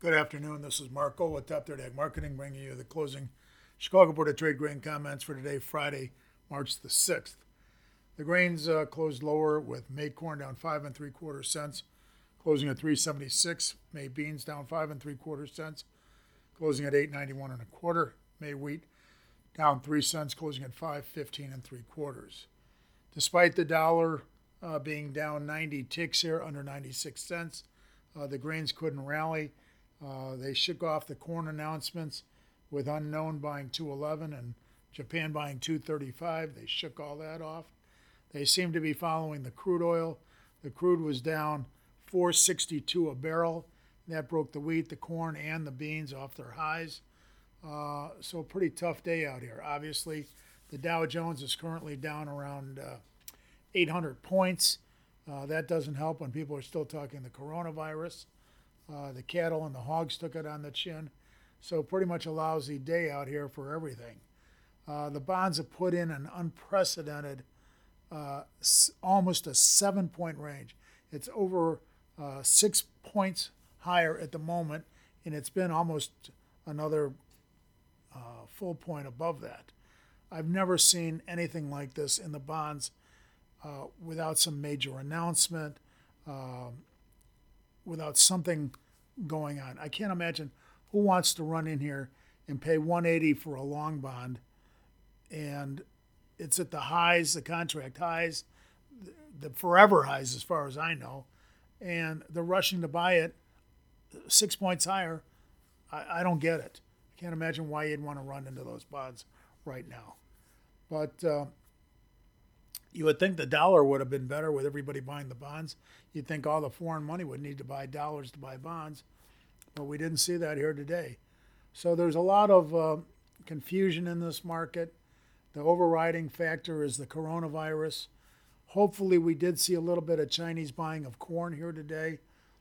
Good afternoon. This is Marco with Top 30 Ag Marketing, bringing you the closing Chicago Board of Trade grain comments for today, Friday, March the 6th. The grains closed lower with May corn down 5.75 cents, closing at 3.76. May beans down 5.75 cents, closing at 8.91 1/4. May wheat down 3 cents, closing at 5.15 3/4. Despite the dollar being down 90 ticks here, under 96 cents, the grains couldn't rally. They shook off the corn announcements with unknown buying 211 and Japan buying 235. They shook all that off. They seem to be following the crude oil. The crude was down 462 a barrel. That broke the wheat, the corn, and the beans off their highs. So a pretty tough day out here. Obviously, the Dow Jones is currently down around 800 points. That doesn't help when people are still talking the coronavirus. The cattle and the hogs took it on the chin. So pretty much a lousy day out here for everything. The bonds have put in an unprecedented, almost a 7-point range. It's over 6 points higher at the moment, and it's been almost another full point above that. I've never seen anything like this in the bonds without some major announcement, without something going on. I can't imagine who wants to run in here and pay 180 for a long bond, and it's at the highs, the contract highs, the forever highs as far as I know, and they're rushing to buy it 6 points higher. I don't get it. I can't imagine why you'd want to run into those bonds right now. But you would think the dollar would have been better with everybody buying the bonds. You'd think all the foreign money would need to buy dollars to buy bonds, but we didn't see that here today. So there's a lot of confusion in this market. The overriding factor is the coronavirus. Hopefully we did see a little bit of Chinese buying of corn here today.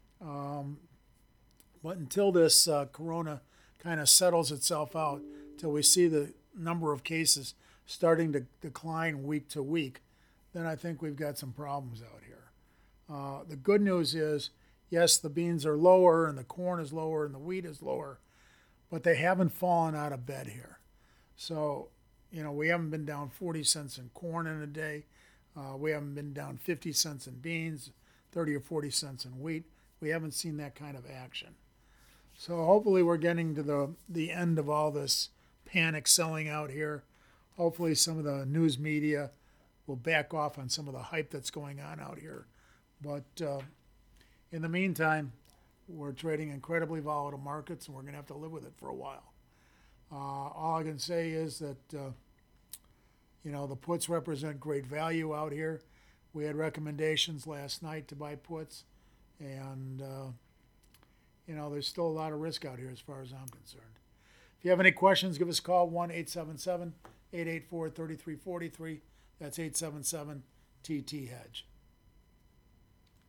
But until this corona kind of settles itself out, till we see the number of cases starting to decline week to week, then I think we've got some problems out here. The good news is, yes, the beans are lower and the corn is lower and the wheat is lower, but they haven't fallen out of bed here. So, we haven't been down 40 cents in corn in a day. We haven't been down 50 cents in beans, 30 or 40 cents in wheat. We haven't seen that kind of action. So hopefully we're getting to the end of all this panic selling out here. Hopefully some of the news media will back off on some of the hype that's going on out here. But in the meantime, we're trading incredibly volatile markets, and we're going to have to live with it for a while. All I can say is that, the puts represent great value out here. We had recommendations last night to buy puts, and, there's still a lot of risk out here as far as I'm concerned. If you have any questions, give us a call, 1-877-884-3343. That's 877-TT-HEDGE.